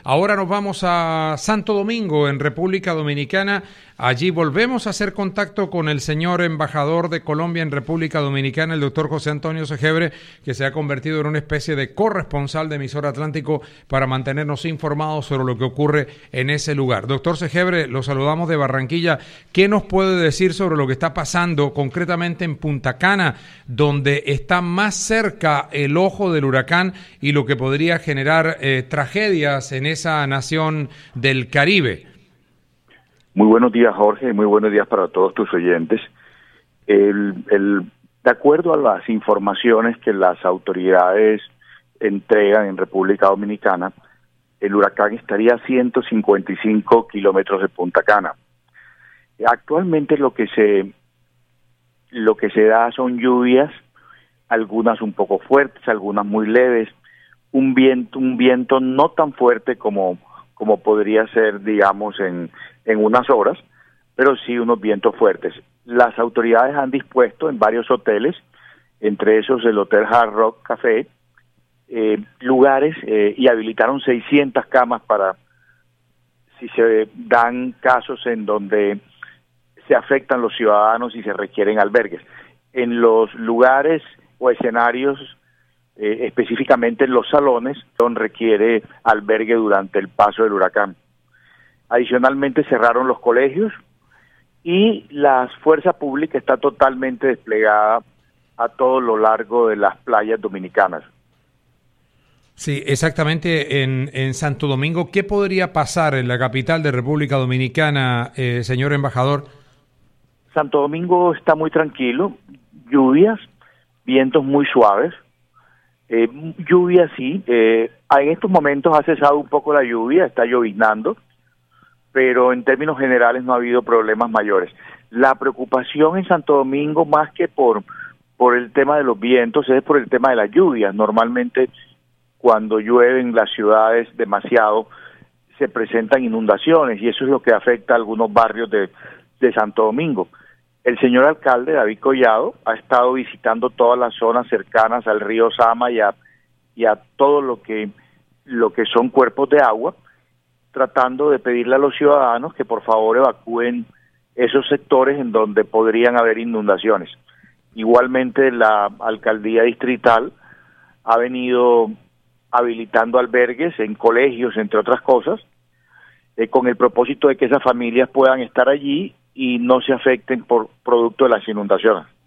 Ahora nos vamos a Santo Domingo, en República Dominicana. Allí volvemos a hacer contacto con el señor embajador de Colombia en República Dominicana, el doctor José Antonio Segebre, que se ha convertido en una especie de corresponsal de Emisora Atlántico para mantenernos informados sobre lo que ocurre en ese lugar. Doctor Segebre, lo saludamos de Barranquilla. ¿Qué nos puede decir sobre lo que está pasando concretamente en Punta Cana, donde está más cerca el ojo del huracán y lo que podría generar tragedias en esa nación del Caribe? Muy buenos días, Jorge, y muy buenos días para todos tus oyentes. De acuerdo a las informaciones que las autoridades entregan en República Dominicana, el huracán estaría a 155 kilómetros de Punta Cana. Actualmente lo que se da son lluvias, algunas un poco fuertes, algunas muy leves, un viento no tan fuerte como podría ser, digamos, en unas horas, pero sí unos vientos fuertes. Las autoridades han dispuesto en varios hoteles, entre esos el Hotel Hard Rock Café, lugares y habilitaron 600 camas para si se dan casos en donde se afectan los ciudadanos y se requieren albergues. En los lugares o escenarios, específicamente en los salones, requiere albergue durante el paso del huracán. Adicionalmente cerraron los colegios y la fuerza pública está totalmente desplegada a todo lo largo de las playas dominicanas. Sí, exactamente. En Santo Domingo, ¿qué podría pasar en la capital de República Dominicana, señor embajador? Santo Domingo está muy tranquilo, lluvias, vientos muy suaves. Lluvia sí, en estos momentos ha cesado un poco la lluvia, está lloviznando, pero en términos generales no ha habido problemas mayores. La preocupación en Santo Domingo, más que por el tema de los vientos, es por el tema de las lluvias. Normalmente cuando llueve en las ciudades demasiado se presentan inundaciones y eso es lo que afecta a algunos barrios de Santo Domingo. El señor alcalde, David Collado, ha estado visitando todas las zonas cercanas al río Sama y a todo lo que son cuerpos de agua, tratando de pedirle a los ciudadanos que por favor evacúen esos sectores en donde podrían haber inundaciones. Igualmente la alcaldía distrital ha venido habilitando albergues en colegios, entre otras cosas, con el propósito de que esas familias puedan estar allí y no se afecten por producto de las inundaciones.